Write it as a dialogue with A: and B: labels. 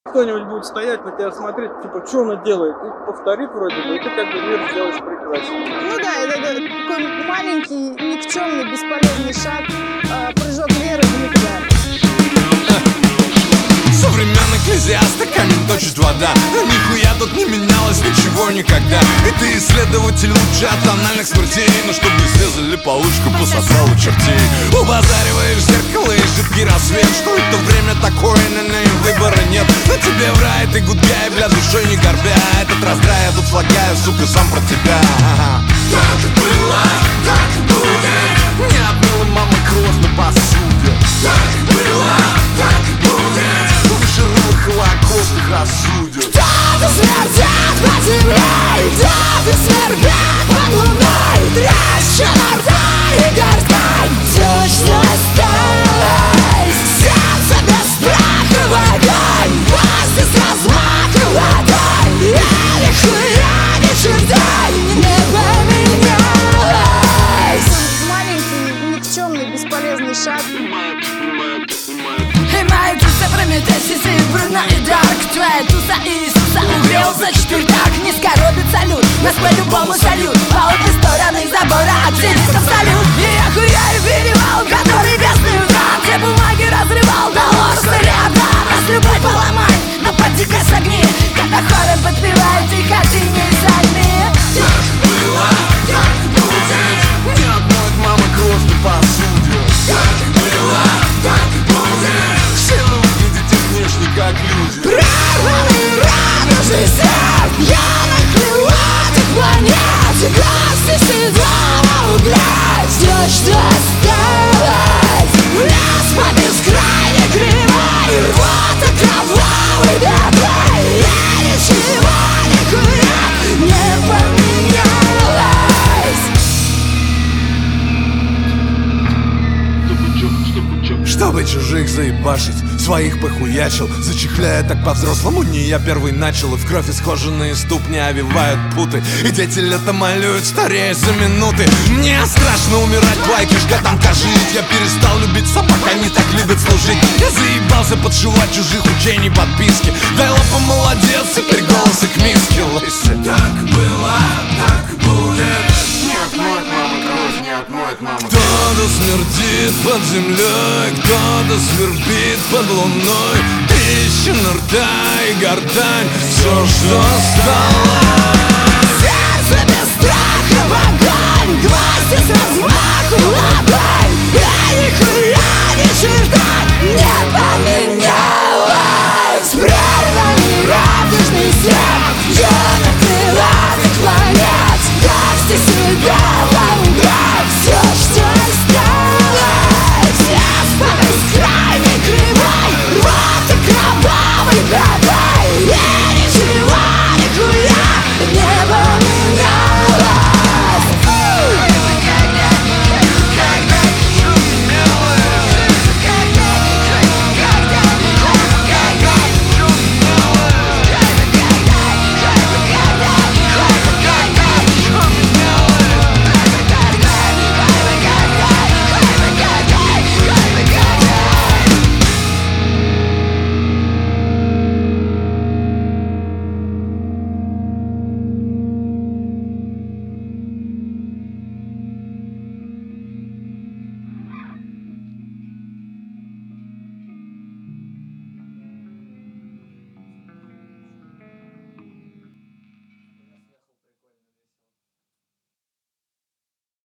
A: Кто-нибудь будет стоять на тебя смотреть, типа, что она делает? И повторит вроде бы, и ты как бы мир сделаешь прекраснее.
B: Ну да, это такой маленький, никчемный, бесполезный шаг, прыжок веры в никуда.
C: Современный экклезиаст, камень точит вода. Нихуя тут не менялось ничего никогда. И ты исследователь лучше от тональных смертей. Но чтобы срезали получку, пососал у чертей. Убазариваешь зеркало и жидкий рассвет. Что это время такое, на ней выбора нет. На тебе в рай, ты гудбяй, бля, душой не горбя. Этот раздрай, я тут слагаю, сука, сам про тебя. Так было, так будет. Не отмыла мама кровь на посуде. Так было, так будет. Жирных холокостных осудят.
D: Кто-то смертят под землей, кто-то свербят под луной. Трещина рта и гортань, все, что осталось. Сердце без страха в огонь, власти с размаха ладонь. Я нихуя ни черта не поменялась.
B: Маленький, никчемный, бесполезный шаг.
D: Моя туса Прометей, Бруно и Дарк. Твоя туса Иисуса угрелся четвертак. Не скоробит салют, нас по-любому салют. По обе стороны забора активистов салют. И я хуяю перевал, который бедный утрат. Все бумаги разрывал, доллар ряда. Нас любовь поломай, но поди-ка согни. Когда хором подпевает тихо, ты не сальми.
C: Так было, так будет. Не отмоет мама кровь на посуде. Так было, так будет. Все вы выглядите внешне как люди.
D: Прорванный радужный свет. Я на крылатых планете. Гости седого угля. Все, что осталось. Лес по бескрайней кривой. Рвота кровавый бедлой. Я ничего нихуя не поменялась.
C: Чтобы чужих заебашить, своих похуячил. Зачехляя так по-взрослому, не я первый начал. И в кровь исхоженные ступни овивают путы. И дети лето малюют, старея за минуты. Мне страшно умирать, кишка там жить. Я перестал любить собак, они так любят служить. Я заебался подшивать чужих учений подписки. Дай лапа, молодец, теперь голос их миски лыси. Так было, так будет. Не отмоет мама кровь, не отмоет мама. Кто-то смердит под землей, кто-то свербит под луной. Трещина рта и гортань, все, что осталось.
D: Сердце без страха в огонь, гвозди с размаху ладонь. Я нихуя ни черта не поменялась.